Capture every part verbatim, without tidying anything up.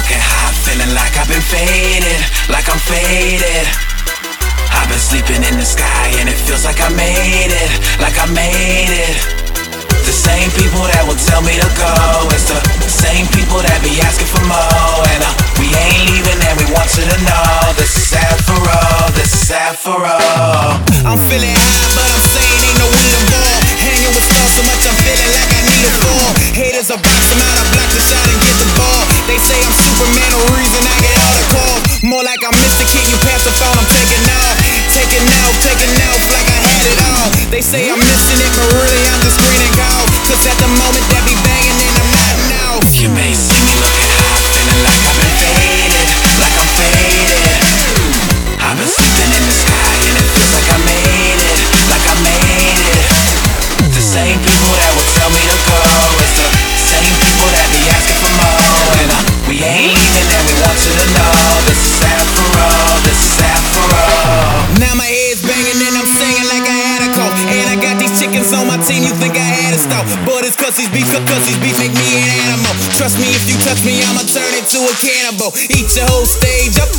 look at how I'm feeling, like I've been faded, like I'm faded. I've been sleeping in the sky and it feels like I made it, like I made it. The same people that will tell me to go, it's the same people that be asking for more. And uh, we ain't leaving and we want you to know, this is sad for all, this is sad for all. I'm feeling high but I'm saying ain't no way to ball. Hanging with stars so much I'm feeling like I need a fall. Haters are box them out, I block the shot and get the ball. They say I'm Superman, no reason I get all the calls. More like I'm Mister Kid, you pass the phone, I'm taking off. Taking off, taking off like I had it all. They say I'm missing it, but really I'm just green and gold. Cause at the moment that be banging and I'm not now. You may see me looking high, feeling like I've been faded, like I'm faded. I've been sleeping in the sky and it feels like I made it, like I made it. The same people that will tell me to go, it's the same people that be asking for more. And uh, we ain't leaving and we want you to know, this is sad for all, this is sad for all. Now my head's banging and I'm singing like I had a cough. And I got these chickens on my team, you think I had a stop. But it's cause these beef, cause these beef make me an animal. Trust me, if you touch me, I'ma turn into a cannibal. Eat your whole stage up.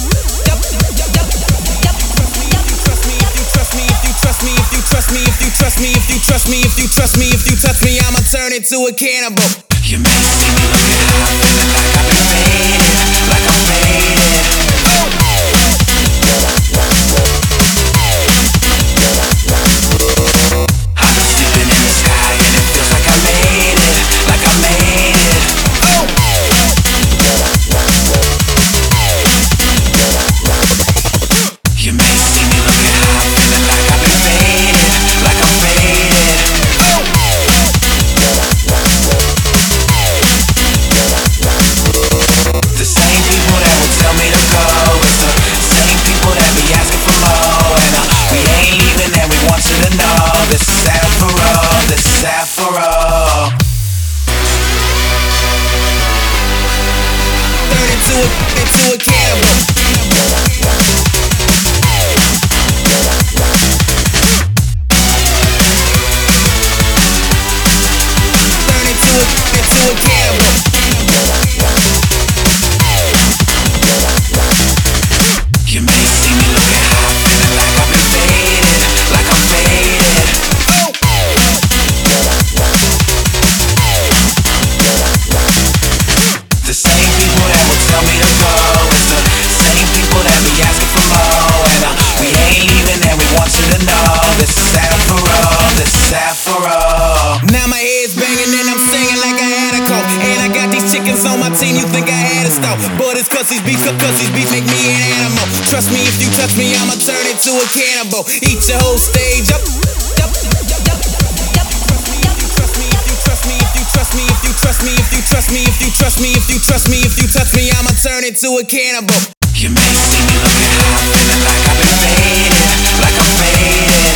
Trust me, if you trust me, if you trust me, if you trust me, if you trust me, if you trust me, if you touch me, I'ma turn into a cannibal. You may see me looking high, feeling like I've been faded, like I'm faded. I've been sleeping in the sky and it feels like I made it, like I made it. You may see me looking high, feeling like I've been faded, like I'm faded. The same people that will tell me to go, it's the same people that be asking for more. And uh, we ain't leaving and we want you to know, this is sad for all, this is sad for all. Turn into a, into a cannibal. Turn into a, into a cannibal. You may see me looking high, feeling like I've been faded, like I'm faded. The same people that will tell me to go, it's the same people that be asking for more. And uh, we ain't leaving and we want you to know, this is sad for all, this is sad for all. Now my head's banging and I'm singing like I had a cough. And I got these chickens on my team, you think I had a stop. But it's cause these beef, cause these beef make me an animal. Trust me, if you touch me, I'ma turn into a cannibal. Eat your whole stage up. Trust me, if you trust me, if you trust me, if you trust me, if you trust me, if you trust me, if you touch me, I'ma turn into a cannibal. You may see me looking high, feeling like I've been faded, like I'm faded.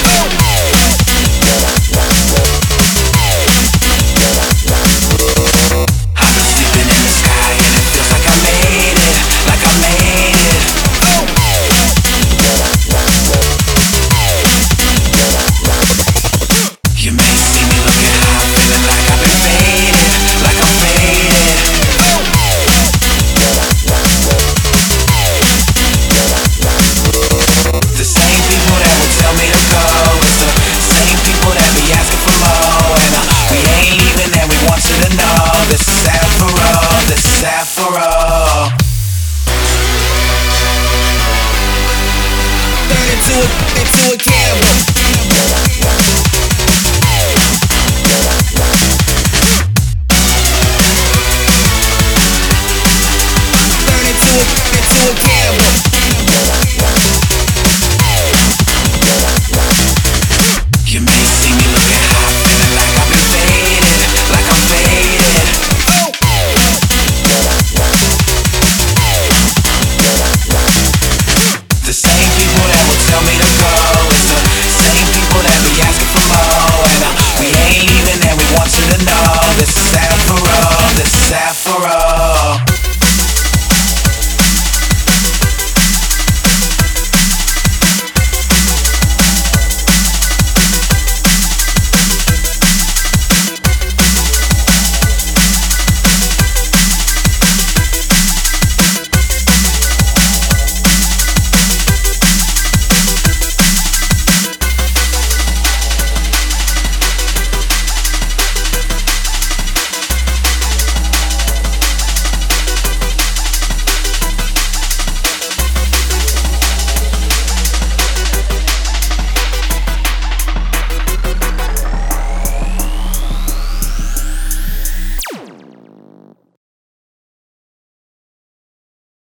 I've been sleeping in the sky and it feels like I made it, like I made it. You may see me looking high, feeling like I've been faded, like I'm faded. The same people that will tell me to go, it's the same people that be asking for more. And uh, we ain't leaving and we want you to know, this is sad for all, this is sad for all. Turn into a, into a cannibal. Turn into a, into a cannibal.